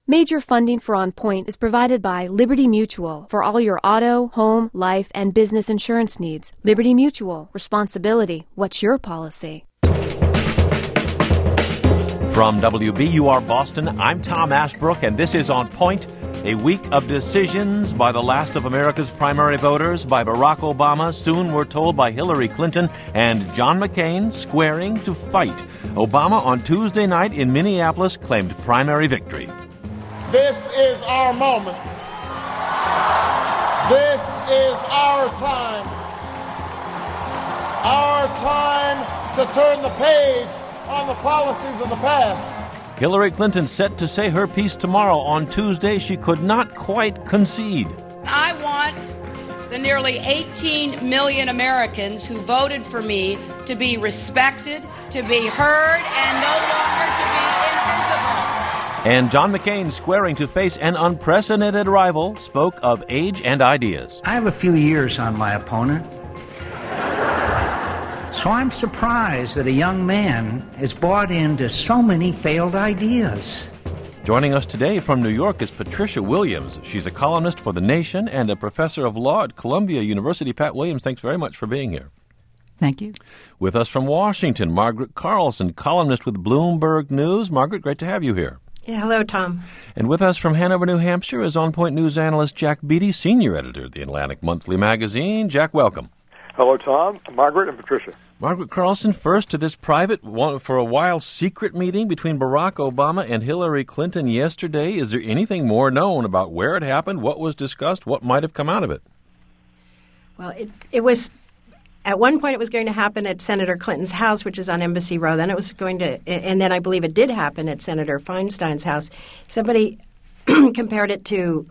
Major funding for On Point is provided by Liberty Mutual for all your auto, home, life, and business insurance needs. Liberty Mutual. Responsibility. What's your policy? From WBUR Boston, I'm Tom Ashbrook, and this is On Point, a week of decisions by the last of America's primary voters, by Barack Obama, soon we're told by Hillary Clinton, and John McCain squaring to fight. Obama on Tuesday night in Minneapolis claimed primary victory. This is our moment. This is our time. Our time to turn the page on the policies of the past. Hillary Clinton set to say her piece tomorrow. On Tuesday, she could not quite concede. I want the nearly 18 million Americans who voted for me to be respected, to be heard, and no longer to be invisible. And John McCain, squaring to face an unprecedented rival, spoke of age and ideas. I have a few years on my opponent. So I'm surprised that a young man has bought into so many failed ideas. Joining us today from New York is Patricia Williams. She's a columnist for The Nation and a professor of law at Columbia University. Pat Williams, thanks very much for being here. Thank you. With us from Washington, Margaret Carlson, columnist with Bloomberg News. Margaret, great to have you here. Yeah, hello, Tom. And with us from Hanover, New Hampshire is On Point News analyst Jack Beatty, senior editor of the Atlantic Monthly magazine. Jack, welcome. Hello, Tom, Margaret, and Patricia. Margaret Carlson, first to this private, for a while, secret meeting between Barack Obama and Hillary Clinton yesterday. Is there anything more known about where it happened, what was discussed, what might have come out of it? Well, it was... At one point, it was going to happen at Senator Clinton's house, which is on Embassy Row. Then it was going to, and then I believe it did happen at Senator Feinstein's house. Somebody compared it to,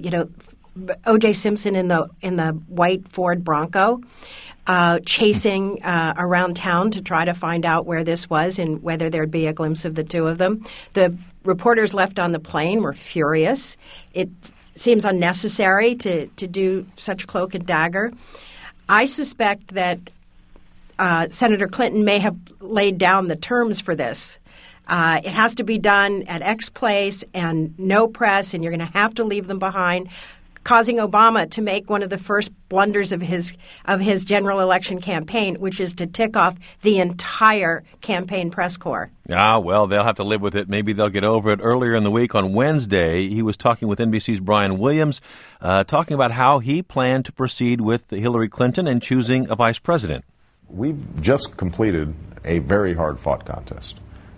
O.J. Simpson in the white Ford Bronco, chasing around town to try to find out where this was and whether there'd be a glimpse of the two of them. The reporters left on the plane were furious. It seems unnecessary to do such cloak and dagger. I suspect that Senator Clinton may have laid down the terms for this. It has to be done at X place and no press, and you're going to have to leave them behind, causing Obama to make one of the first blunders of his general election campaign, which is to tick off the entire campaign press corps. Well, they'll have to live with it. Maybe they'll get over it. Earlier in the week on Wednesday, he was talking with NBC's Brian Williams, talking about how he planned to proceed with Hillary Clinton and choosing a vice president. We've just completed a very hard-fought contest.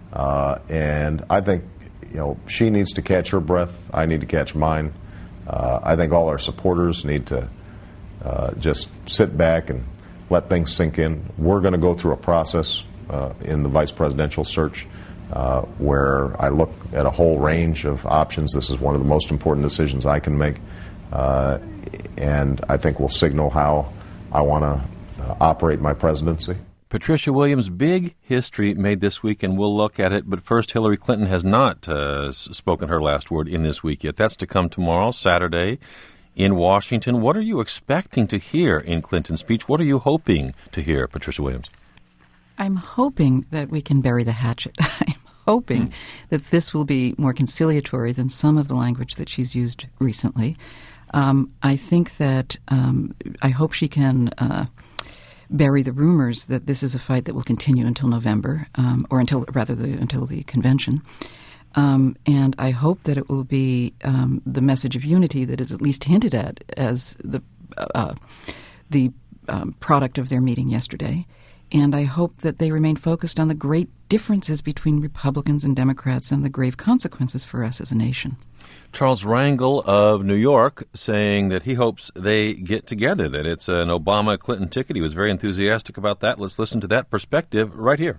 And I think, she needs to catch her breath. I need to catch mine. I think all our supporters need to just sit back and let things sink in. We're going to go through a process in the vice presidential search where I look at a whole range of options. This is one of the most important decisions I can make. And I think will signal how I want to operate my presidency. Patricia Williams, big history made this week, and we'll look at it. But first, Hillary Clinton has not spoken her last word in this week yet. That's to come tomorrow, Saturday, in Washington. What are you expecting to hear in Clinton's speech? What are you hoping to hear, Patricia Williams? I'm hoping that we can bury the hatchet. I'm hoping that this will be more conciliatory than some of the language that she's used recently. I think that I hope she can bury the rumors that this is a fight that will continue until November, or until the convention. And I hope that it will be the message of unity that is at least hinted at as the product of their meeting yesterday. And I hope that they remain focused on the great differences between Republicans and Democrats and the grave consequences for us as a nation. Charles Rangel of New York saying that he hopes they get together, that it's an Obama-Clinton ticket. He was very enthusiastic about that. Let's listen to that perspective right here.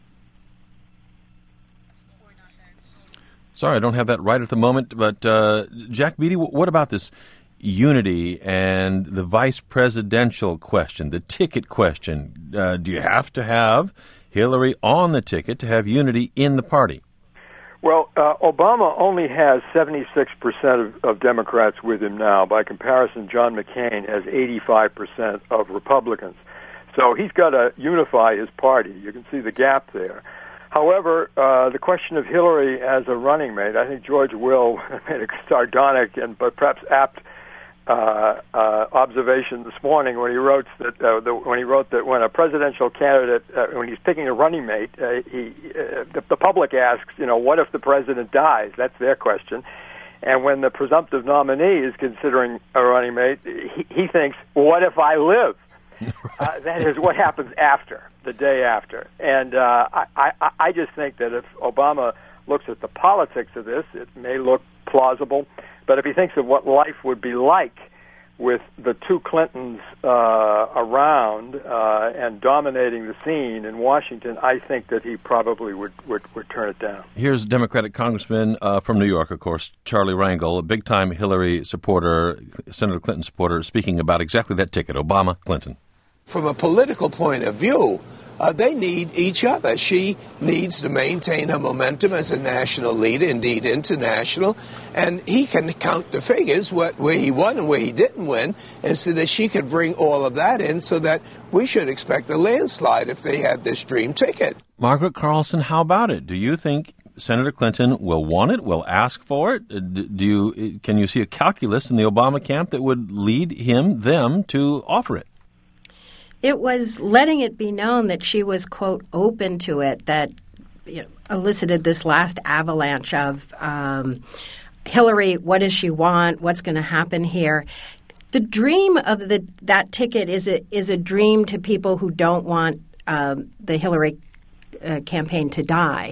Sorry, I don't have that right at the moment, but Jack Beatty, what about this unity and the vice presidential question, the ticket question? Do you have to have Hillary on the ticket to have unity in the party? Well, Obama only has 76% of Democrats with him now. By comparison, John McCain has 85% of Republicans. So he's got to unify his party. You can see the gap there. However, the question of Hillary as a running mate, I think George Will made a sardonic but perhaps apt observation this morning when he wrote that when a presidential candidate, when he's picking a running mate, the public asks, what if the president dies? That's their question. And when the presumptive nominee is considering a running mate, he thinks, what if I live? That is what happens after, the day after. And I just think that if Obama looks at the politics of this, it may look plausible. But if he thinks of what life would be like with the two Clintons around and dominating the scene in Washington, I think that he probably would turn it down. Here's Democratic Congressman from New York, of course, Charlie Rangel, a big-time Hillary supporter, Senator Clinton supporter, speaking about exactly that ticket, Obama-Clinton. From a political point of view, they need each other. She needs to maintain her momentum as a national leader, indeed international, and he can count the figures, where he won and where he didn't win, and so that she could bring all of that in so that we should expect a landslide if they had this dream ticket. Margaret Carlson, how about it? Do you think Senator Clinton will want it, will ask for it? Can you see a calculus in the Obama camp that would lead them to offer it? It was letting it be known that she was, quote, open to it that elicited this last avalanche of Hillary, what does she want? What's going to happen here? The dream of that ticket is a dream to people who don't want the Hillary campaign to die.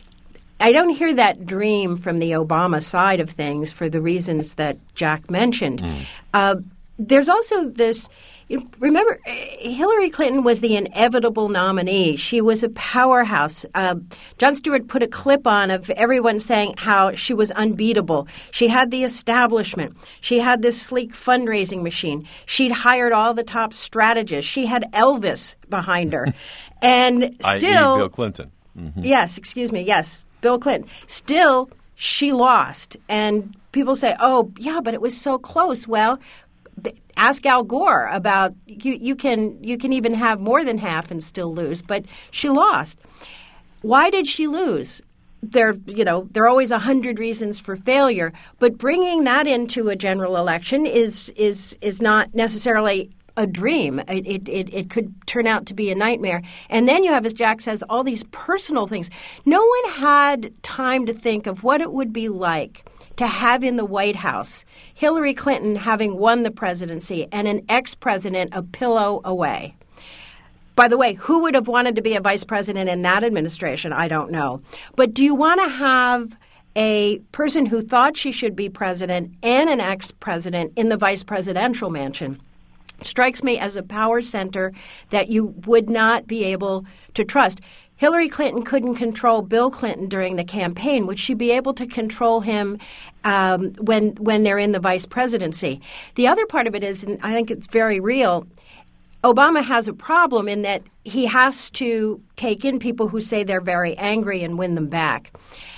I don't hear that dream from the Obama side of things for the reasons that Jack mentioned. There's also this – remember, Hillary Clinton was the inevitable nominee. She was a powerhouse. Jon Stewart put a clip on of everyone saying how she was unbeatable. She had the establishment. She had this sleek fundraising machine. She'd hired all the top strategists. She had Elvis behind her. And still – i.e. Bill Clinton. Mm-hmm. Yes, Bill Clinton. Still, she lost. And people say, oh, yeah, but it was so close. Well – ask Al Gore about you can even have more than half and still lose, but she lost. Why did she lose? There are always 100 reasons for failure, but bringing that into a general election is not necessarily a dream. It could turn out to be a nightmare. And then you have, as Jack says, all these personal things. No one had time to think of what it would be like to have in the White House Hillary Clinton having won the presidency and an ex-president a pillow away. By the way, who would have wanted to be a vice president in that administration? I don't know. But do you want to have a person who thought she should be president and an ex-president in the vice presidential mansion? Strikes me as a power center that you would not be able to trust. Hillary Clinton couldn't control Bill Clinton during the campaign. Would she be able to control him when they're in the vice presidency? The other part of it is, and I think it's very real, Obama has a problem in that he has to take in people who say they're very angry and win them back.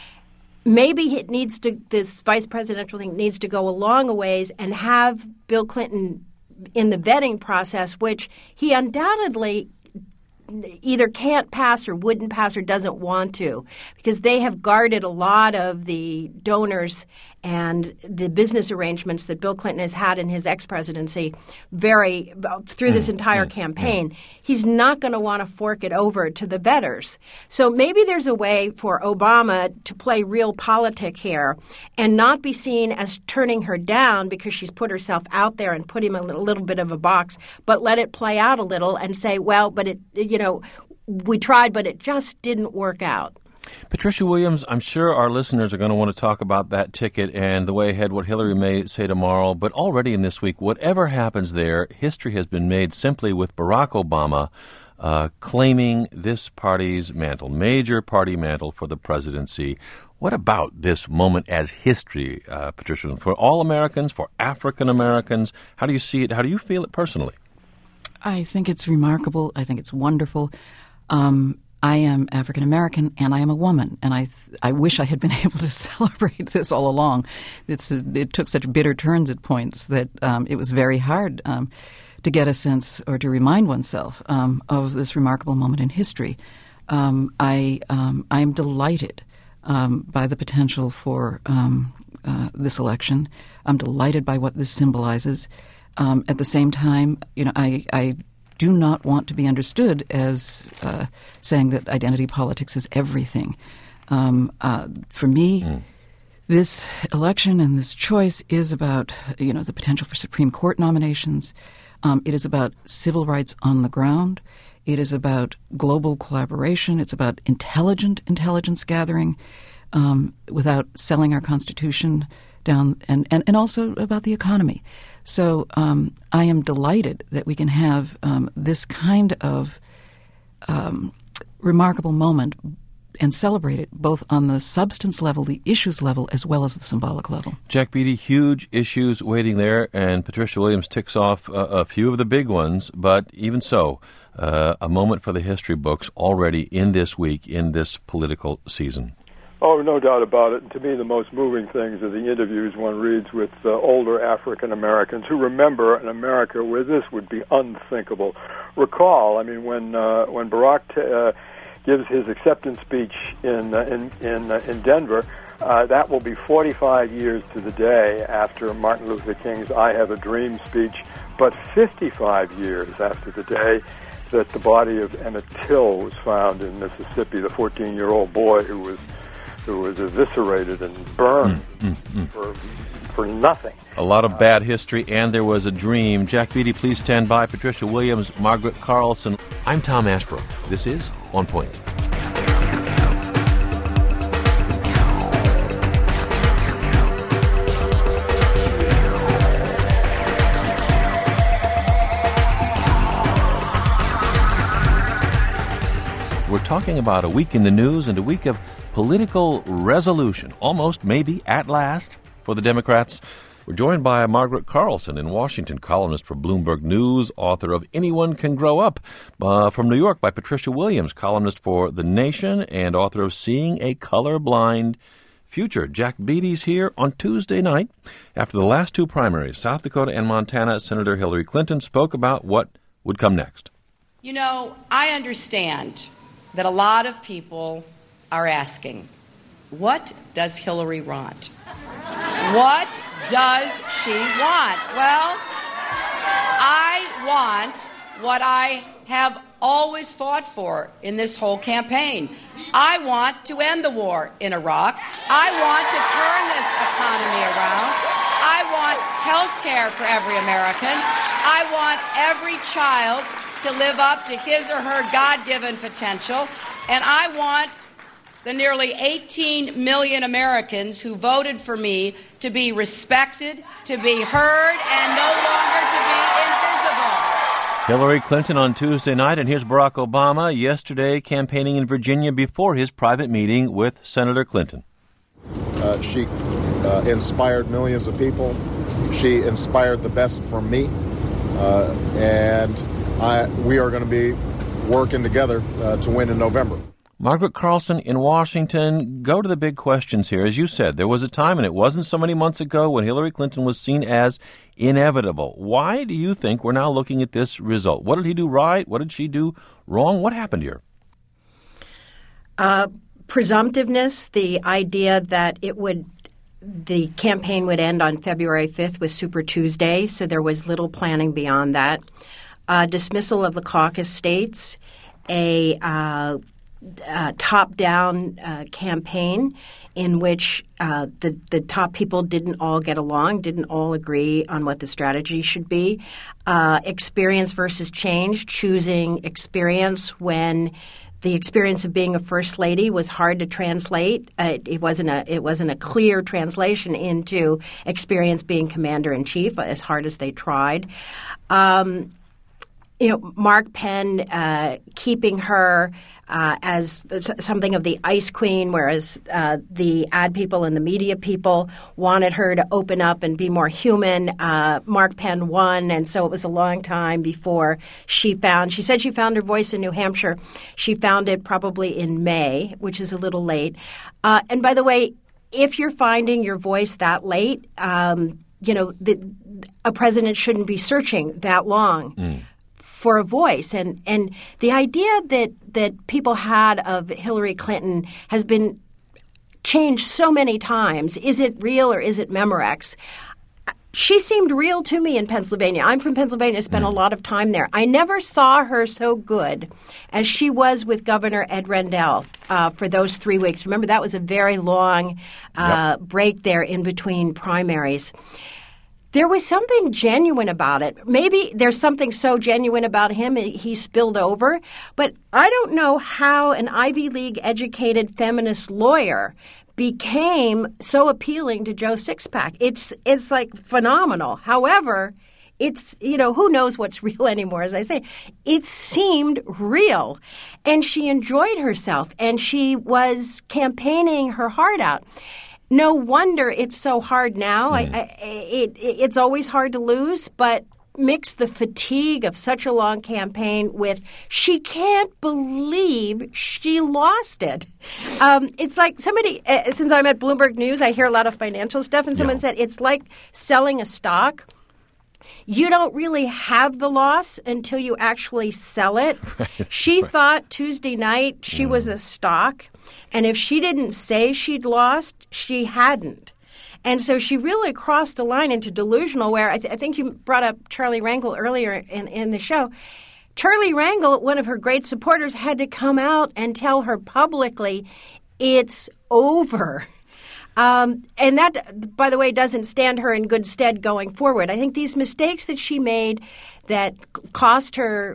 Maybe this vice presidential thing needs to go a long ways and have Bill Clinton in the vetting process, which he undoubtedly either can't pass or wouldn't pass or doesn't want to, because they have guarded a lot of the donors and the business arrangements that Bill Clinton has had in his ex-presidency through this entire campaign. He's not going to want to fork it over to the vetters. So maybe there's a way for Obama to play real politic here and not be seen as turning her down because she's put herself out there and put him in a little bit of a box, but let it play out a little and say, well, but we tried, but it just didn't work out. Patricia Williams, I'm sure our listeners are going to want to talk about that ticket and the way ahead, what Hillary may say tomorrow. But already in this week, whatever happens there, history has been made simply with Barack Obama claiming this party's mantle, major party mantle for the presidency. What about this moment as history, Patricia? For all Americans, for African Americans, how do you see it? How do you feel it personally? I think it's remarkable. I think it's wonderful. I am African American and I am a woman, and I wish I had been able to celebrate this all along. It took such bitter turns at points that it was very hard to get a sense or to remind oneself of this remarkable moment in history. I am delighted by the potential for this election. I'm delighted by what this symbolizes. At the same time, I do not want to be understood as saying that identity politics is everything. For me, this election and this choice is about, the potential for Supreme Court nominations. It is about civil rights on the ground. It is about global collaboration. It's about intelligent intelligence gathering without selling our Constitution down, and also about the economy. So I am delighted that we can have this kind of remarkable moment and celebrate it both on the substance level, the issues level, as well as the symbolic level. Jack Beatty, huge issues waiting there, and Patricia Williams ticks off a few of the big ones, but even so, a moment for the history books already in this week, in this political season. Oh, no doubt about it. And to me, the most moving things are the interviews one reads with older African Americans who remember an America where this would be unthinkable. Recall, when Barack gives his acceptance speech in Denver, that will be 45 years to the day after Martin Luther King's "I Have a Dream" speech, but 55 years after the day that the body of Emmett Till was found in Mississippi, the 14-year-old boy who was eviscerated and burned for nothing. A lot of bad history, and there was a dream. Jack Beatty, please stand by. Patricia Williams, Margaret Carlson. I'm Tom Ashbrook. This is On Point. We're talking about a week in the news and a week of political resolution, almost, maybe, at last, for the Democrats. We're joined by Margaret Carlson in Washington, columnist for Bloomberg News, author of Anyone Can Grow Up. From New York, by Patricia Williams, columnist for The Nation and author of Seeing a Colorblind Future. Jack Beatty's here on Tuesday night. After the last two primaries, South Dakota and Montana, Senator Hillary Clinton spoke about what would come next. I understand that a lot of people are asking, what does Hillary want? What does she want? Well, I want what I have always fought for in this whole campaign. I want to end the war in Iraq. I want to turn this economy around. I want health care for every American. I want every child to live up to his or her God-given potential. And I want the nearly 18 million Americans who voted for me to be respected, to be heard, and no longer to be invisible. Hillary Clinton on Tuesday night, and here's Barack Obama yesterday campaigning in Virginia before his private meeting with Senator Clinton. She inspired millions of people. She inspired the best from me. And we are going to be working together to win in November. Margaret Carlson in Washington, go to the big questions here. As you said, there was a time, and it wasn't so many months ago, when Hillary Clinton was seen as inevitable. Why do you think we're now looking at this result? What did he do right? What did she do wrong? What happened here? Presumptiveness, the idea that the campaign would end on February 5th with Super Tuesday, so there was little planning beyond that. Dismissal of the caucus states, a top-down campaign in which the top people didn't all get along, didn't all agree on what the strategy should be. Experience versus change, choosing experience when the experience of being a first lady was hard to translate. It wasn't a clear translation into experience being commander-in-chief, as hard as they tried. Mark Penn keeping her as something of the ice queen, whereas the ad people and the media people wanted her to open up and be more human. Mark Penn won, and so it was a long time before she said she found her voice in New Hampshire. She found it probably in May, which is a little late. And by the way, if you're finding your voice that late, a president shouldn't be searching that long. for a voice. And the idea that people had of Hillary Clinton has been changed so many times. Is it real or is it Memorex? She seemed real to me in Pennsylvania. I'm from Pennsylvania, spent a lot of time there. I never saw her so good as she was with Governor Ed Rendell for those 3 weeks. Remember, that was a very long break there in between primaries. There was something genuine about it. Maybe there's something so genuine about him he spilled over. But I don't know how an Ivy League-educated feminist lawyer became so appealing to Joe Sixpack. It's like phenomenal. However, it's, who knows what's real anymore, as I say. It seemed real. And she enjoyed herself, and she was campaigning her heart out. No wonder it's so hard now. It's always hard to lose, but mix the fatigue of such a long campaign with she can't believe she lost it. It's like somebody, since I'm at Bloomberg News, I hear a lot of financial stuff, and someone said it's like selling a stock. You don't really have the loss until you actually sell it. She thought Tuesday night she was a stock, and if she didn't say she'd lost, she hadn't. And so she really crossed the line into delusional, where I think you brought up Charlie Rangel earlier in the show. Charlie Rangel, one of her great supporters, had to come out and tell her publicly, it's over. And that, by the way, doesn't stand her in good stead going forward. I think these mistakes that she made that cost her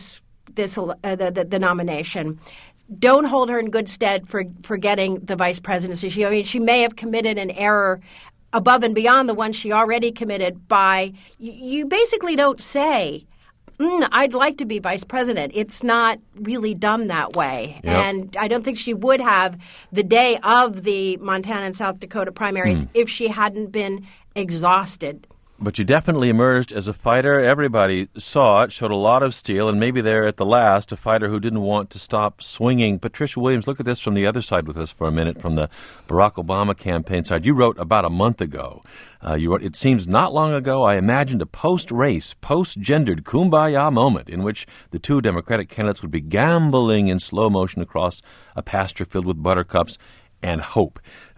the nomination don't hold her in good stead for getting the vice presidency. She may have committed an error above and beyond the one she already committed by you basically don't say, I'd like to be vice president. It's not really done that way. Yep. And I don't think she would have the day of the Montana and South Dakota primaries if she hadn't been exhausted. But you definitely emerged as a fighter. Everybody saw it, showed a lot of steel, and maybe there at the last, a fighter who didn't want to stop swinging. Patricia Williams, look at this from the other side with us for a minute, from the Barack Obama campaign side. You wrote about a month ago. You wrote, it seems not long ago I imagined a post-race, post-gendered kumbaya moment in which the two Democratic candidates would be gambling in slow motion across a pasture filled with buttercups and hope.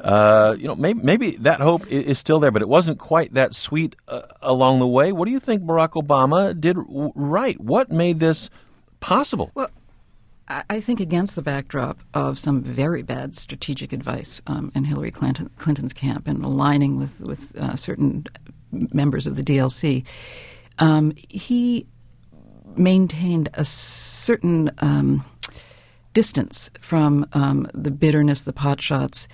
Maybe that hope is still there, but it wasn't quite that sweet along the way. What do you think Barack Obama did right? What made this possible? Well, I think against the backdrop of some very bad strategic advice in Hillary Clinton's camp and aligning with certain members of the DLC, he maintained a certain distance from the bitterness, the potshots,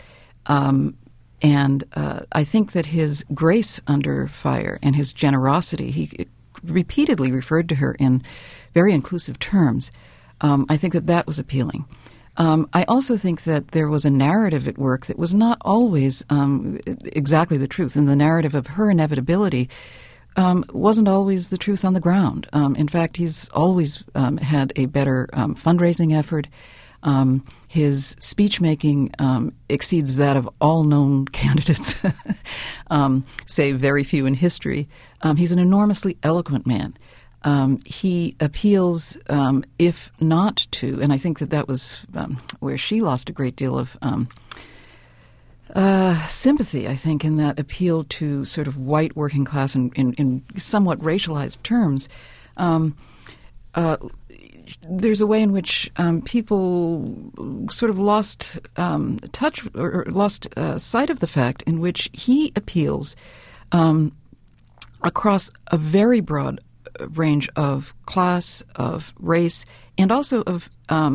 and I think that his grace under fire and his generosity, he repeatedly referred to her in very inclusive terms. I think that was appealing. I also think that there was a narrative at work that was not always exactly the truth, and the narrative of her inevitability wasn't always the truth on the ground. In fact, he's always had a better fundraising effort. His speech-making exceeds that of all known candidates, say very few in history. He's an enormously eloquent man. He appeals, if not to, and I think that was where she lost a great deal of sympathy, I think, in that appeal to sort of white working class in somewhat racialized terms. There's a way in which people sort of lost touch or lost sight of the fact in which he appeals across a very broad range of class, of race, and also of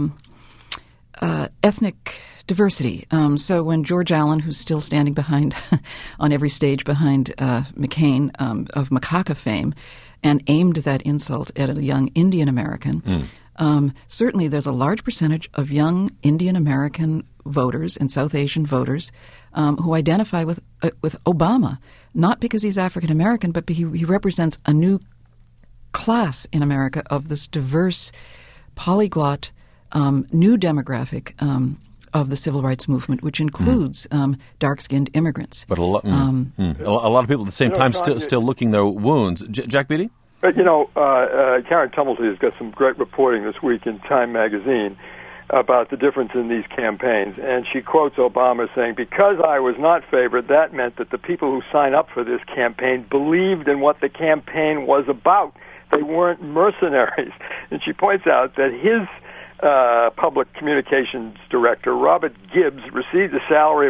ethnic diversity. So when George Allen, who's still standing behind on every stage behind McCain of macaca fame, and aimed that insult at a young Indian American, certainly there's a large percentage of young Indian American voters and South Asian voters who identify with Obama, not because he's African American, but he represents a new class in America of this diverse, polyglot, new demographic of the civil rights movement, which includes dark-skinned immigrants. But a lot of people at the same time still licking their wounds. Jack Beatty? But, Karen Tumblety has got some great reporting this week in Time magazine about the difference in these campaigns. And she quotes Obama saying, "Because I was not favored, that meant that the people who signed up for this campaign believed in what the campaign was about. They weren't mercenaries." And she points out that his public communications director, Robert Gibbs, received a salary of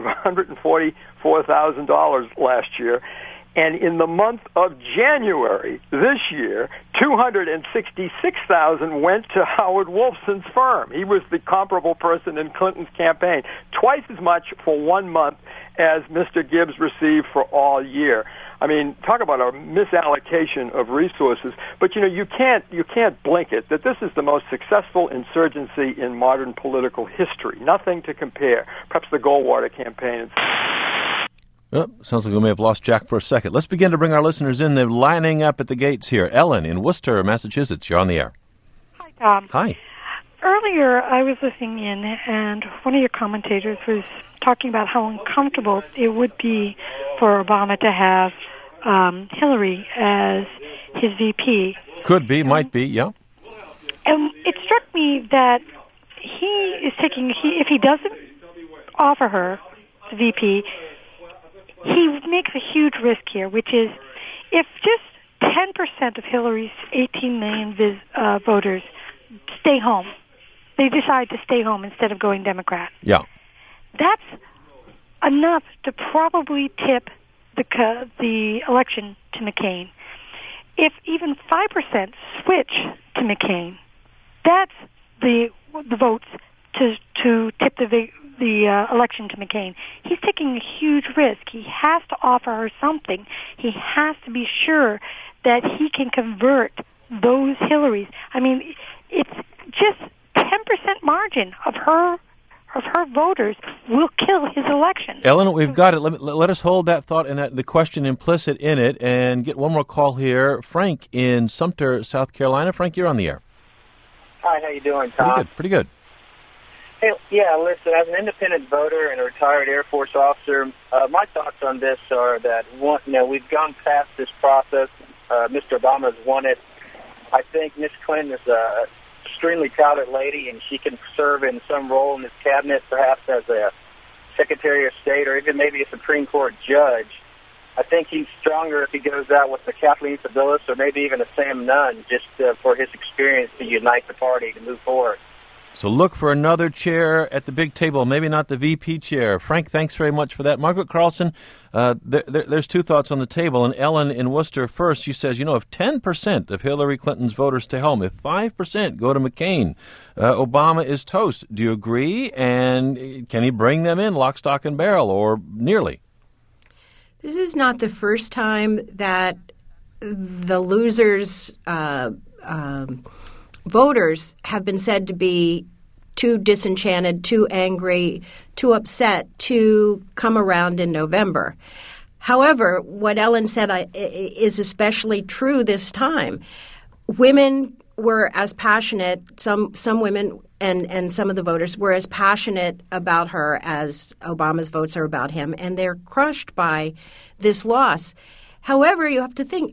$144,000 last year. And in the month of January this year, $266,000 went to Howard Wolfson's firm. He was the comparable person in Clinton's campaign. Twice as much for 1 month as Mr. Gibbs received for all year. I mean, talk about a misallocation of resources. But you can't blink it that this is the most successful insurgency in modern political history. Nothing to compare. Perhaps the Goldwater campaign. Oh, sounds like we may have lost Jack for a second. Let's begin to bring our listeners in. They're lining up at the gates here. Ellen in Worcester, Massachusetts. You're on the air. Hi, Tom. Hi. Earlier, I was listening in, and one of your commentators was talking about how uncomfortable it would be for Obama to have Hillary as his VP. Could be, might be, yeah. And it struck me that if he doesn't offer her the VP, he makes a huge risk here, which is if just 10% of Hillary's 18 million voters stay home, they decide to stay home instead of going Democrat. Yeah. That's enough to probably tip the election to McCain. If even 5% switch to McCain, that's the votes to tip the election to McCain. He's taking a huge risk. He has to offer her something. He has to be sure that he can convert those Hillarys. I mean, it's just 10% margin of her voters will kill his election. Ellen, we've got it. Let us hold that thought and the question implicit in it and get one more call here. Frank in Sumter, South Carolina. Frank, you're on the air. Hi, how you doing, Tom? Pretty good. Hey, yeah, listen, as an independent voter and a retired Air Force officer, my thoughts on this are that, we've gone past this process. Mr. Obama has won it. I think Ms. Clinton is a extremely talented lady, and she can serve in some role in his cabinet, perhaps as a Secretary of State or even maybe a Supreme Court judge. I think he's stronger if he goes out with the Kathleen Sebelius or maybe even a Sam Nunn, just for his experience to unite the party to move forward. So look for another chair at the big table, maybe not the VP chair. Frank, thanks very much for that. Margaret Carlson, there's two thoughts on the table. And Ellen in Worcester first, she says, if 10% of Hillary Clinton's voters stay home, if 5% go to McCain, Obama is toast. Do you agree? And can he bring them in lock, stock, and barrel, or nearly? This is not the first time that the losers' voters have been said to be too disenchanted, too angry, too upset to come around in November. However, what Ellen said is especially true this time. Women were as passionate, some women and some of the voters were as passionate about her as Obama's votes are about him, and they're crushed by this loss. However, you have to think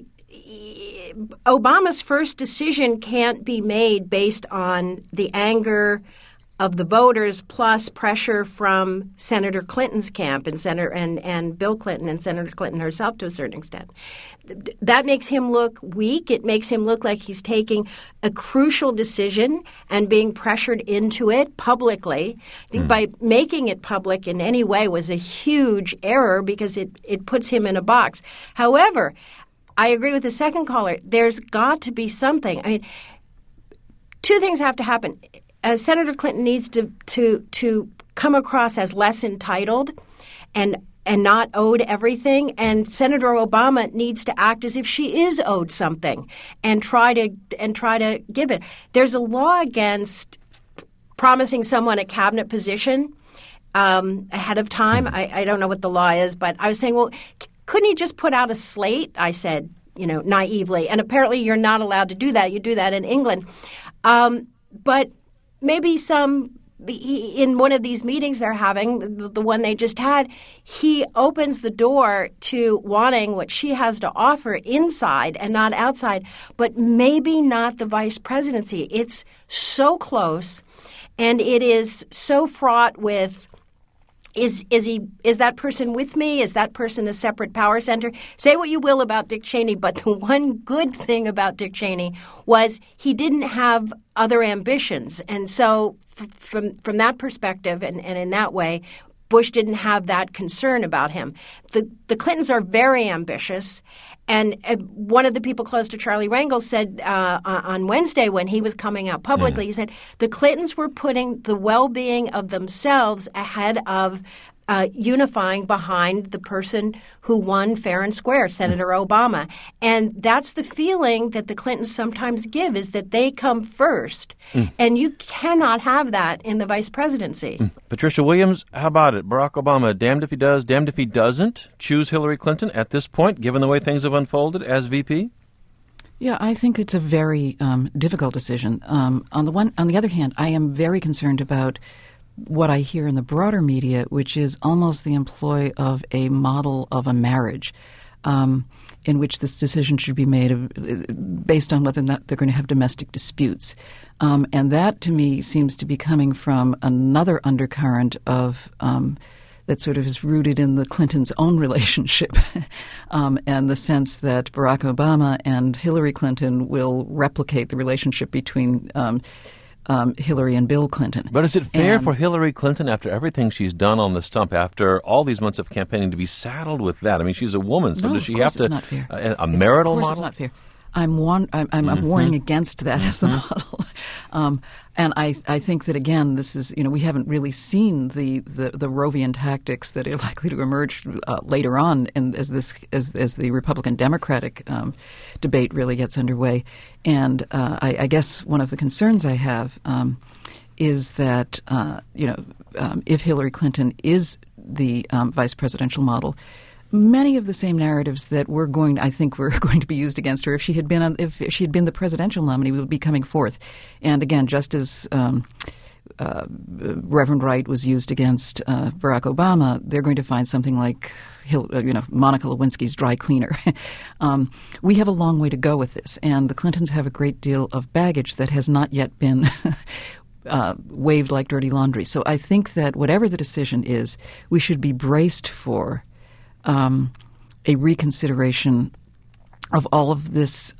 Obama's first decision can't be made based on the anger of the voters plus pressure from Senator Clinton's camp and Bill Clinton and Senator Clinton herself to a certain extent. That makes him look weak. It makes him look like he's taking a crucial decision and being pressured into it publicly. I think by making it public in any way was a huge error because it puts him in a box. However, I agree with the second caller. There's got to be something. I mean, two things have to happen. Senator Clinton needs to come across as less entitled and not owed everything, and Senator Obama needs to act as if she is owed something and try to give it. There's a law against promising someone a cabinet position ahead of time. I don't know what the law is, but I was saying, well, couldn't he just put out a slate? I said, naively. And apparently you're not allowed to do that. You do that in England. But maybe some in one of these meetings they're having, the one they just had, he opens the door to wanting what she has to offer inside and not outside, but maybe not the vice presidency. It's so close, and it is so fraught with is that person with me? Is that person a separate power center? Say what you will about Dick Cheney, but the one good thing about Dick Cheney was he didn't have other ambitions. And so from that perspective and in that way, Bush didn't have that concern about him. The Clintons are very ambitious, and one of the people close to Charlie Rangel said on Wednesday when he was coming out publicly, he said the Clintons were putting the well-being of themselves ahead of unifying behind the person who won fair and square, Senator Obama. And that's the feeling that the Clintons sometimes give, is that they come first. And you cannot have that in the vice presidency. Patricia Williams, how about it? Barack Obama, damned if he does, damned if he doesn't choose Hillary Clinton at this point, given the way things have unfolded as VP? Yeah, I think it's a very difficult decision. On the other hand, I am very concerned about what I hear in the broader media, which is almost the employ of a model of a marriage, in which this decision should be made based on whether or not they're going to have domestic disputes. And that, to me, seems to be coming from another undercurrent of that sort of is rooted in the Clintons' own relationship and the sense that Barack Obama and Hillary Clinton will replicate the relationship between Hillary and Bill Clinton. But is it fair for Hillary Clinton, after everything she's done on the stump, after all these months of campaigning, to be saddled with that? I mean, she's a woman, so does she have to? It's not fair. A marital model? Of course, it's not fair. I'm warning against that as the model. And I think that, again, this is, we haven't really seen the Rovian tactics that are likely to emerge later on as the Republican-Democratic debate really gets underway. And I guess one of the concerns I have is that, if Hillary Clinton is the vice presidential model, many of the same narratives that were going to be used against her if she had been the presidential nominee would be coming forth. And again, just as Reverend Wright was used against Barack Obama, they're going to find something like Monica Lewinsky's dry cleaner. We have a long way to go with this, and the Clintons have a great deal of baggage that has not yet been waved like dirty laundry. So I think that whatever the decision is, we should be braced for a reconsideration of all of this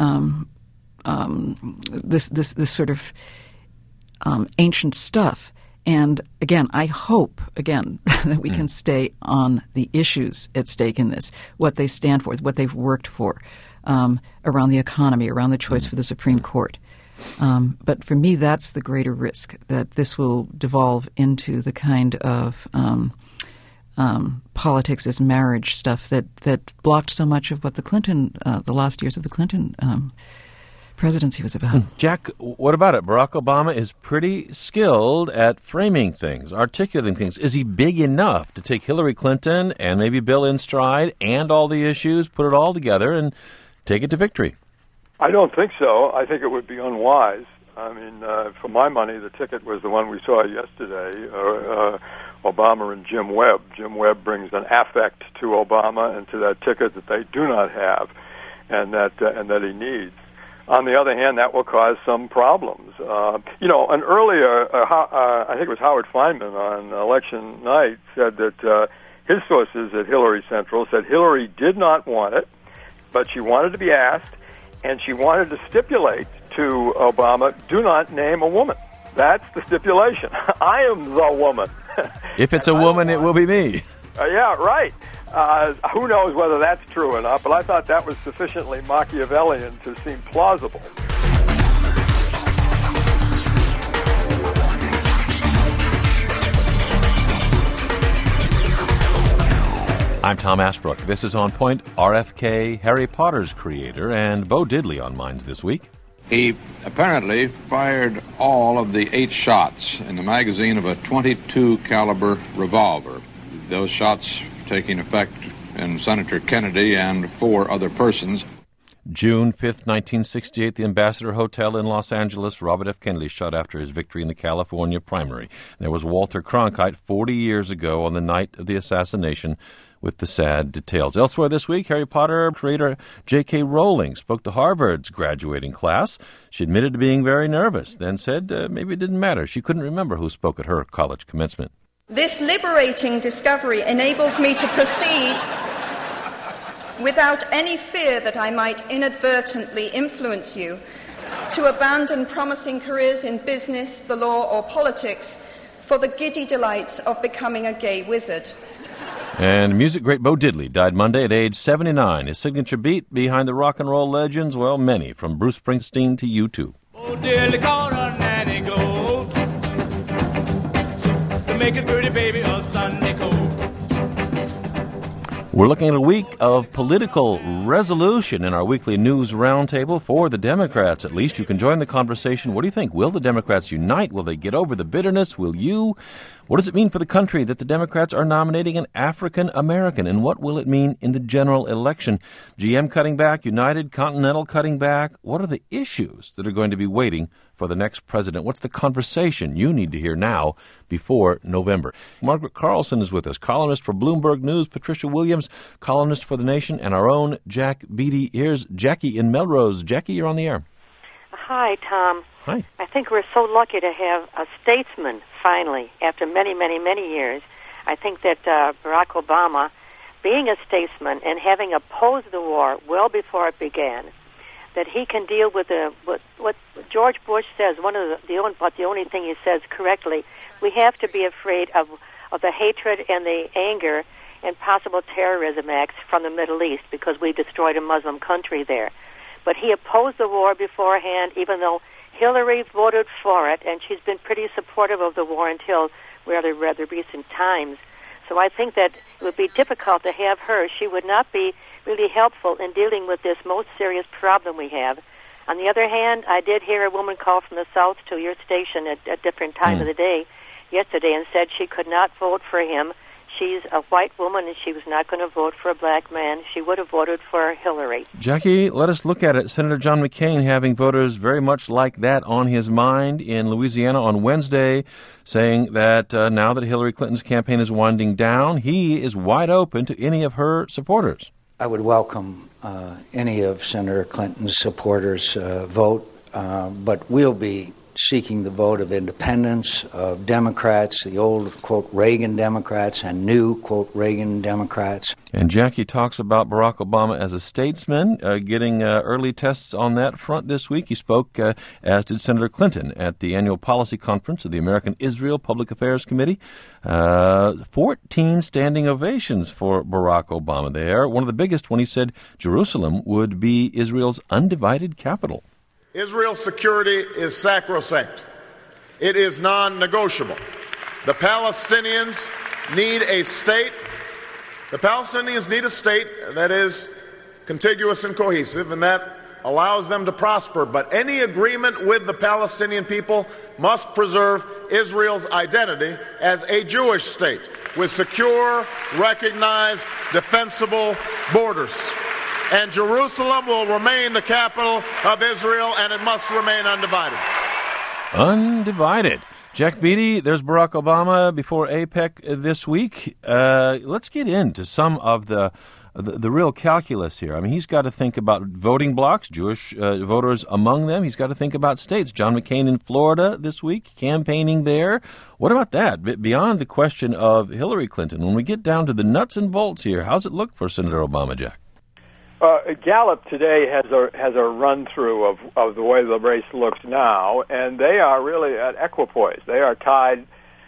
this sort of ancient stuff. And again, I hope that we can stay on the issues at stake in this, what they stand for, what they've worked for, around the economy, around the choice for the Supreme Court. But for me, that's the greater risk, that this will devolve into the kind of politics as marriage stuff that blocked so much of what the last years of the Clinton presidency was about. Jack, what about it? Barack Obama is pretty skilled at framing things, articulating things. Is he big enough to take Hillary Clinton and maybe Bill in stride and all the issues, put it all together, and take it to victory? I don't think so. I think it would be unwise. I mean, for my money, the ticket was the one we saw yesterday, Obama and Jim Webb. Jim Webb brings an affect to Obama and to that ticket that they do not have, and that he needs. On the other hand, that will cause some problems. An earlier, I think it was Howard Fineman on election night, said that his sources at Hillary Central said Hillary did not want it, but she wanted to be asked, and she wanted to stipulate to Obama, do not name a woman. That's the stipulation. I am the woman. If it's a woman, it will be me. Yeah, right. Who knows whether that's true or not, but I thought that was sufficiently Machiavellian to seem plausible. I'm Tom Ashbrook. This is On Point. RFK, Harry Potter's creator, and Bo Diddley on Minds this week. He apparently fired all of the 8 shots in the magazine of a .22 caliber revolver. Those shots taking effect in Senator Kennedy and 4 other persons. June 5th, 1968, the Ambassador Hotel in Los Angeles, Robert F. Kennedy shot after his victory in the California primary. There was Walter Cronkite 40 years ago on the night of the assassination with the sad details. Elsewhere this week, Harry Potter creator J.K. Rowling spoke to Harvard's graduating class. She admitted to being very nervous, then said maybe it didn't matter. She couldn't remember who spoke at her college commencement. This liberating discovery enables me to proceed without any fear that I might inadvertently influence you to abandon promising careers in business, the law, or politics for the giddy delights of becoming a gay wizard. And music great Bo Diddley died Monday at age 79. His signature beat behind the rock and roll legends, well, many, from Bruce Springsteen to U2. Bo Diddley called her nanny go to make a pretty baby a Sunday coat. We're looking at a week of political resolution in our weekly news roundtable for the Democrats. At least you can join the conversation. What do you think? Will the Democrats unite? Will they get over the bitterness? Will you? What does it mean for the country that the Democrats are nominating an African American? And what will it mean in the general election? GM cutting back, United, Continental cutting back. What are the issues that are going to be waiting for the next president? What's the conversation you need to hear now before November? Margaret Carlson is with us, columnist for Bloomberg News, Patricia Williams, columnist for The Nation, and our own Jack Beatty. Here's Jackie in Melrose. Jackie, you're on the air. Hi, Tom. Hi. I think we're so lucky to have a statesman, finally, after many, many, many years. I think that Barack Obama, being a statesman and having opposed the war well before it began, that he can deal with what George Bush says. The only thing he says correctly, we have to be afraid of the hatred and the anger and possible terrorism acts from the Middle East because we destroyed a Muslim country there. But he opposed the war beforehand, even though Hillary voted for it, and she's been pretty supportive of the war until rather recent times. So I think that it would be difficult to have her. She would not be really helpful in dealing with this most serious problem we have. On the other hand, I did hear a woman call from the South to your station at a different time of the day yesterday and said she could not vote for him. She's a white woman and she was not going to vote for a black man. She would have voted for Hillary. Jackie, let us look at it. Senator John McCain having voters very much like that on his mind in Louisiana on Wednesday, saying that now that Hillary Clinton's campaign is winding down, he is wide open to any of her supporters. I would welcome any of Senator Clinton's supporters' vote, but we'll be seeking the vote of independents, of Democrats, the old, quote, Reagan Democrats, and new, quote, Reagan Democrats. And Jackie talks about Barack Obama as a statesman, getting early tests on that front this week. He spoke, as did Senator Clinton, at the annual policy conference of the American Israel Public Affairs Committee. 14 standing ovations for Barack Obama there. One of the biggest when he said Jerusalem would be Israel's undivided capital. Israel's security is sacrosanct. It is non-negotiable. The Palestinians need a state. The Palestinians need a state that is contiguous and cohesive, and that allows them to prosper. But any agreement with the Palestinian people must preserve Israel's identity as a Jewish state with secure, recognized, defensible borders. And Jerusalem will remain the capital of Israel, and it must remain undivided. Undivided. Jack Beatty, there's Barack Obama before APEC this week. Let's get into some of the real calculus here. I mean, he's got to think about voting blocks, Jewish voters among them. He's got to think about states. John McCain in Florida this week, campaigning there. What about that? Beyond the question of Hillary Clinton, when we get down to the nuts and bolts here, how's it look for Senator Obama, Jack? Gallup today has a run through of the way the race looks now, and they are really at equipoise. They are tied,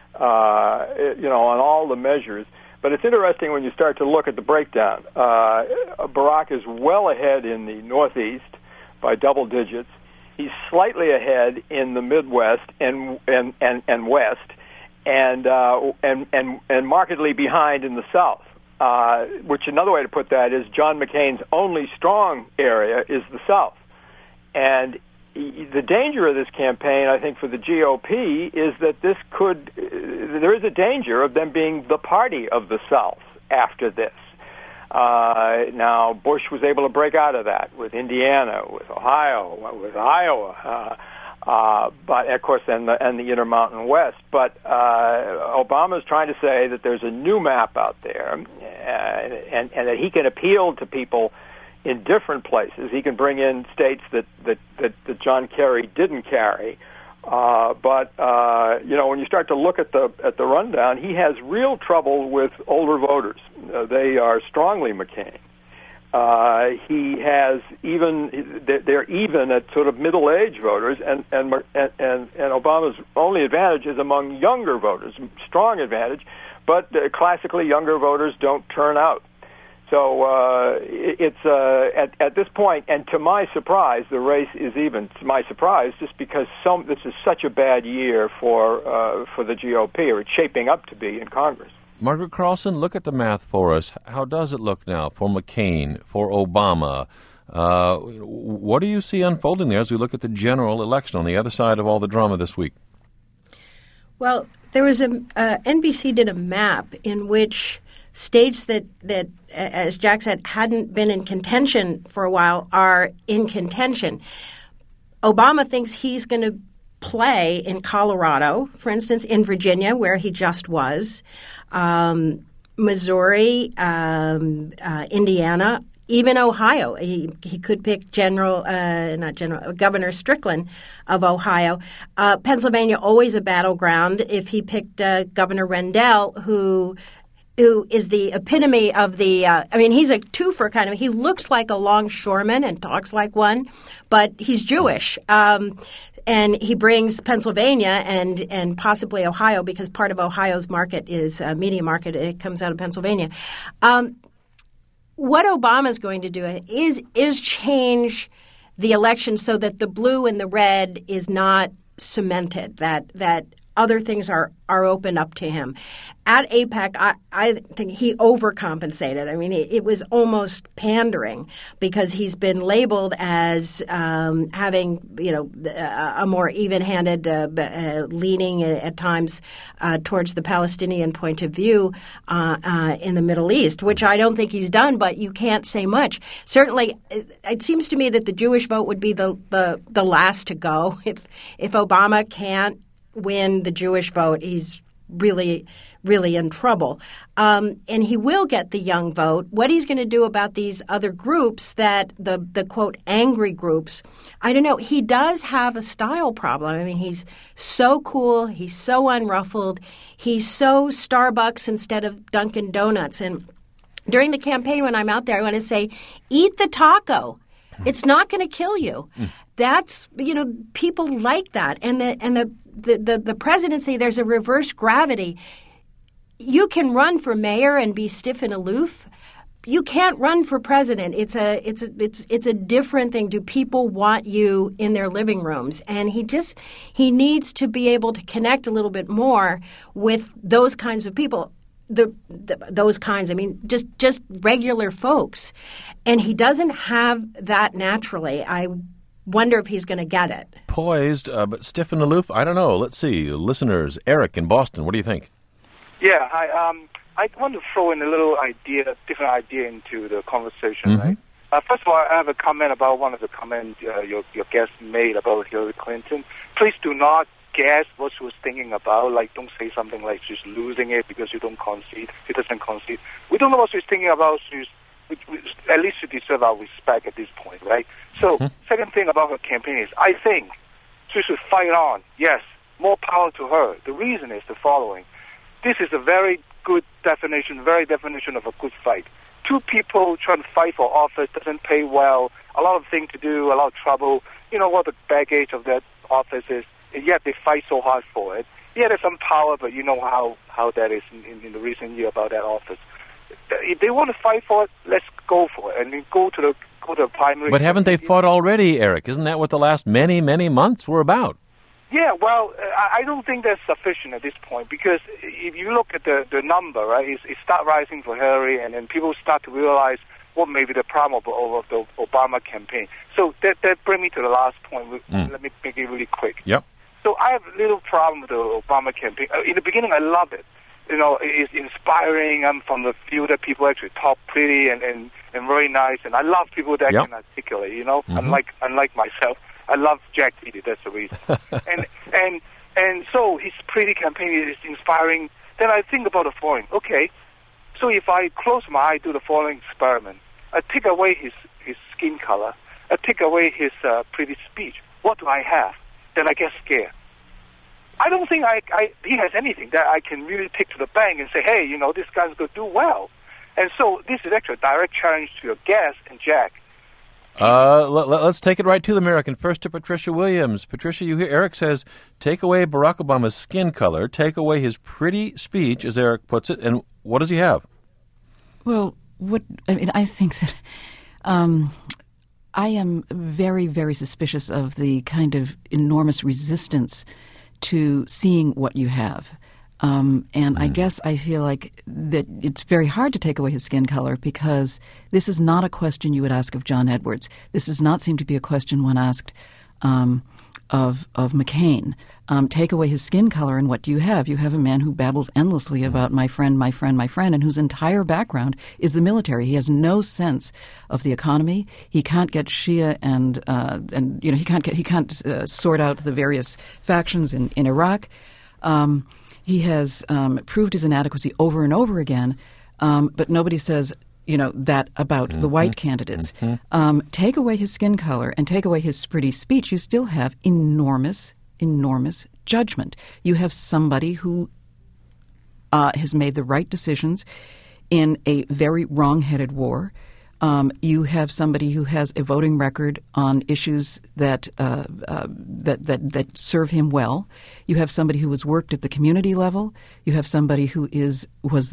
on all the measures. But it's interesting when you start to look at the breakdown. Barack is well ahead in the Northeast by double digits. He's slightly ahead in the Midwest and West, and markedly behind in the South. Which another way to put that is John McCain's only strong area is the South. And the danger of this campaign, I think, for the GOP is that there is a danger of them being the party of the South after this. Now, Bush was able to break out of that with Indiana, with Ohio, with Iowa, but of course, and the Intermountain West. But Obama's trying to say that there's a new map out there, and that he can appeal to people in different places. He can bring in states that John Kerry didn't carry. But when you start to look at the rundown, he has real trouble with older voters. They are strongly McCain. He has they're even at sort of middle-aged voters, and Obama's only advantage is among younger voters, strong advantage, but classically younger voters don't turn out. So it's at this point, and to my surprise, the race is even. To my surprise, just because this is such a bad year for the GOP, or it's shaping up to be in Congress. Margaret Carlson, look at the math for us. How does it look now for McCain, for Obama? What do you see unfolding there as we look at the general election on the other side of all the drama this week? Well, there was NBC did a map in which states that, as Jack said, hadn't been in contention for a while are in contention. Obama thinks he's going to play in Colorado, for instance, in Virginia, where he just was, Missouri, Indiana, even Ohio. He could pick Governor Strickland of Ohio. Pennsylvania, always a battleground. If he picked Governor Rendell, who is the epitome of the he's a twofer kind of. He looks like a longshoreman and talks like one, but he's Jewish. And he brings Pennsylvania and possibly Ohio, because part of Ohio's market is media market. It comes out of Pennsylvania. What Obama's going to do is change the election so that the blue and the red is not cemented, that other things are open up to him. At AIPAC, I think he overcompensated. I mean, it was almost pandering, because he's been labeled as having, a more even-handed leaning at times towards the Palestinian point of view in the Middle East, which I don't think he's done, but you can't say much. Certainly, it seems to me that the Jewish vote would be the last to go. If Obama can't win the Jewish vote, he's really, really in trouble. And he will get the young vote. What he's going to do about these other groups, that the quote, angry groups, I don't know. He does have a style problem. I mean, he's so cool. He's so unruffled. He's so Starbucks instead of Dunkin' Donuts. And during the campaign, when I'm out there, I want to say, eat the taco. It's not going to kill you. That's, people like that. And the presidency, there's a reverse gravity. You can run for mayor and be stiff and aloof. You can't run for president. It's a different thing. Do people want you in their living rooms? And he needs to be able to connect a little bit more with those kinds of people. Just regular folks. And he doesn't have that naturally. I wonder if he's going to get it. Poised, but stiff and aloof? I don't know. Let's see. Listeners, Eric in Boston, what do you think? Yeah, I want to throw in a little different idea into the conversation, right? First of all, I have a comment about one of the comments your guest made about Hillary Clinton. Please do not guess what she was thinking about. Like, don't say something like she's losing it because you don't concede. She doesn't concede. We don't know what she's thinking about. At least she deserves our respect at this point, right? So, second thing about her campaign is, I think she should fight on. Yes, more power to her. The reason is the following. This is a very good definition of a good fight. Two people trying to fight for office doesn't pay well, a lot of things to do, a lot of trouble. You know what the baggage of that office is, and yet they fight so hard for it. Yeah, there's some power, but you know how that is in the recent year about that office. If they want to fight for it, let's go for it, and then go to the primary. But haven't they fought already, Eric? Isn't that what the last many, many months were about? Yeah, well, I don't think that's sufficient at this point, because if you look at the number, right, it start rising for Hillary, and then people start to realize what may be the problem of the Obama campaign. So that brings me to the last point. Let me make it really quick. Yep. So I have a little problem with the Obama campaign. In the beginning, I love it. is inspiring. I'm from the field that people actually talk pretty and very nice, and I love people that can articulate. Unlike myself, I love Jack Beatty. That's the reason. and so his pretty campaign is inspiring. Then I think about the following. Okay, so if I close my eye, do the following experiment. I take away his skin color. I take away his pretty speech. What do I have? Then I get scared. I don't think he has anything that I can really take to the bank and say, hey, this guy's going to do well. And so this is actually a direct challenge to your guest and Jack. Let's take it right to the American. First to Patricia Williams. Patricia, you hear Eric says, take away Barack Obama's skin color, take away his pretty speech, as Eric puts it, and what does he have? Well, I think that I am very, very suspicious of the kind of enormous resistance to seeing what you have. And I guess I feel like that it's very hard to take away his skin color because this is not a question you would ask of John Edwards. This does not seem to be a question one asked of McCain. Take away his skin color and what do you have? You have a man who babbles endlessly about my friend, my friend, my friend, and whose entire background is the military. He has no sense of the economy. He can't get Shia and he can't sort out the various factions in Iraq. He has proved his inadequacy over and over again, but nobody says that about the white candidates. Take away his skin color and take away his pretty speech, you still have enormous judgment. You have somebody who has made the right decisions in a very wrong-headed war. You have somebody who has a voting record on issues that serve him well. You have somebody who has worked at the community level. You have somebody who was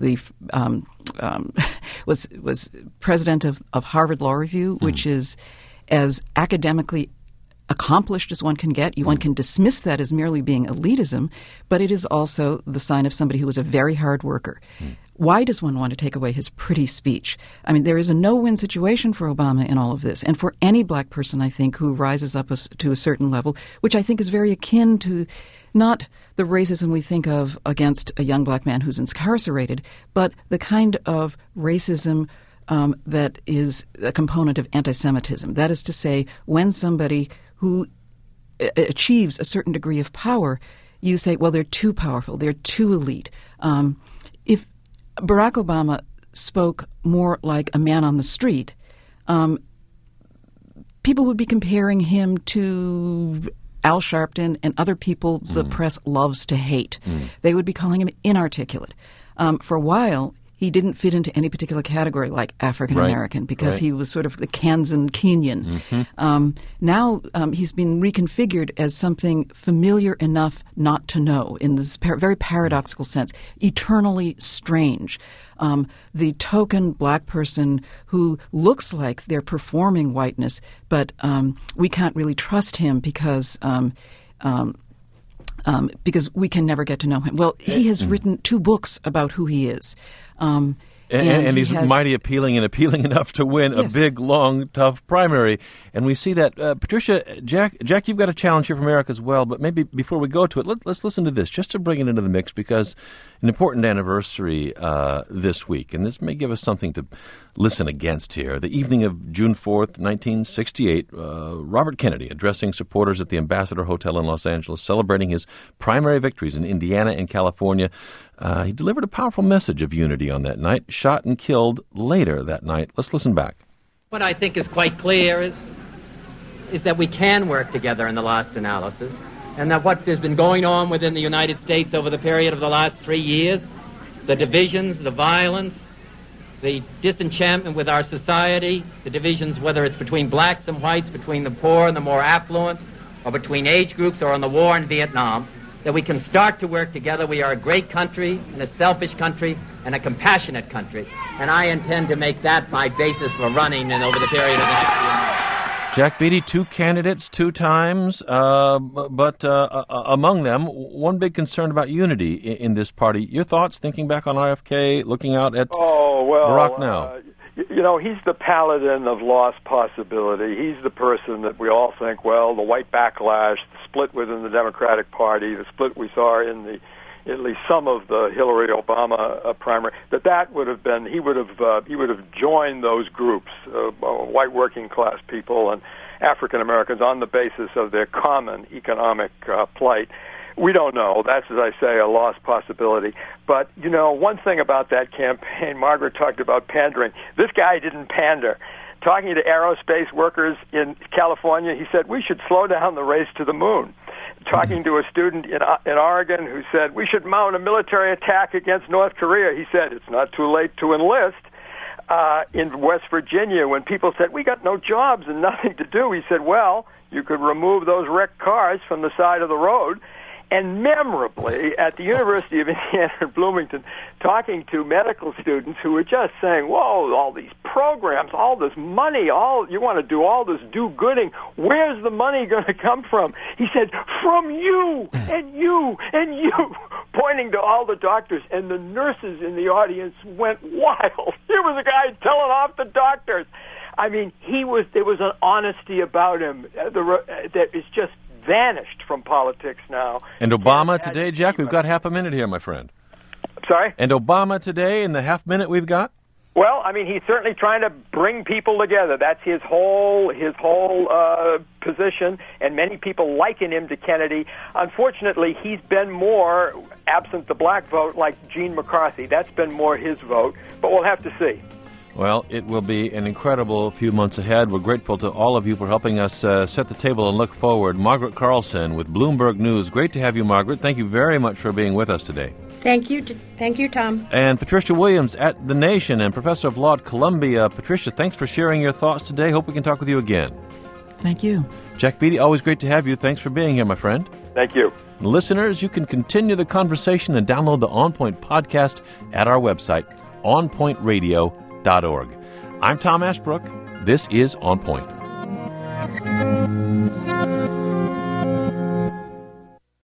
president of Harvard Law Review, which is as academically accomplished as one can get. One can dismiss that as merely being elitism, but it is also the sign of somebody who was a very hard worker. Why does one want to take away his pretty speech? I mean, there is a no-win situation for Obama in all of this, and for any black person, I think, who rises up to a certain level, which I think is very akin to not the racism we think of against a young black man who's incarcerated, but the kind of racism that is a component of anti-Semitism. That is to say, when somebody who achieves a certain degree of power, you say, well, they're too powerful, they're too elite. If Barack Obama spoke more like a man on the street, people would be comparing him to Al Sharpton and other people the press loves to hate. They would be calling him inarticulate. For a while, he didn't fit into any particular category like African American because he was sort of the Kansan Kenyan. Now he's been reconfigured as something familiar enough not to know in this very paradoxical sense, eternally strange. The token black person who looks like they're performing whiteness, but we can't really trust him because we can never get to know him. Well, he has written 2 books about who he is. And he's mighty appealing and appealing enough to win a big, long, tough primary. And we see that. Patricia, Jack, you've got a challenge here from Eric as well. But maybe before we go to it, let's listen to this just to bring it into the mix because an important anniversary this week. And this may give us something to listen against here. The evening of June 4th, 1968, Robert Kennedy addressing supporters at the Ambassador Hotel in Los Angeles, celebrating his primary victories in Indiana and California. He delivered a powerful message of unity on that night, shot and killed later that night. Let's listen back. What I think is quite clear is that we can work together in the last analysis, and that what has been going on within the United States over the period of the last 3 years, the divisions, the violence, the disenchantment with our society, the divisions, whether it's between blacks and whites, between the poor and the more affluent, or between age groups, or on the war in Vietnam, that we can start to work together. We are a great country, and a selfish country, and a compassionate country. And I intend to make that my basis for running and over the period of the next few months. Jack Beatty, 2 candidates, 2 times, but among them, one big concern about unity in this party. Your thoughts, thinking back on RFK, looking out at Barack now? He's the paladin of lost possibility. He's the person that we all think, well, the white backlash, the split within the Democratic Party, the split we saw in at least some of the Hillary-Obama primary, that would have been he would have joined those groups, white working class people and African Americans, on the basis of their common economic plight. We don't know. That's, as I say, a lost possibility. But, one thing about that campaign, Margaret talked about pandering. This guy didn't pander. Talking to aerospace workers in California, he said, we should slow down the race to the moon. Talking to a student in Oregon who said, we should mount a military attack against North Korea, he said, it's not too late to enlist. In West Virginia, when people said, we got no jobs and nothing to do, he said, well, you could remove those wrecked cars from the side of the road. And memorably, at the University of Indiana in Bloomington, talking to medical students who were just saying, whoa, all these programs, all this money, you want to do all this do-gooding, where's the money going to come from? He said, from you, and you, and you, pointing to all the doctors, and the nurses in the audience went wild. Here was a guy telling off the doctors. I mean, there was an honesty about him that is just vanished from politics now. And Obama today, Jack, we've got half a minute here, my friend. Sorry? And Obama today, in the half minute we've got? Well, I mean, he's certainly trying to bring people together. That's his whole position, and many people liken him to Kennedy. Unfortunately, he's been more, absent the black vote, like Gene McCarthy. That's been more his vote, but we'll have to see. Well, it will be an incredible few months ahead. We're grateful to all of you for helping us set the table and look forward. Margaret Carlson with Bloomberg News. Great to have you, Margaret. Thank you very much for being with us today. Thank you, Tom. And Patricia Williams at The Nation and Professor of Law at Columbia. Patricia, thanks for sharing your thoughts today. Hope we can talk with you again. Thank you. Jack Beatty, always great to have you. Thanks for being here, my friend. Thank you. Listeners, you can continue the conversation and download the On Point podcast at our website, onpointradio.org. I'm Tom Ashbrook. This is On Point.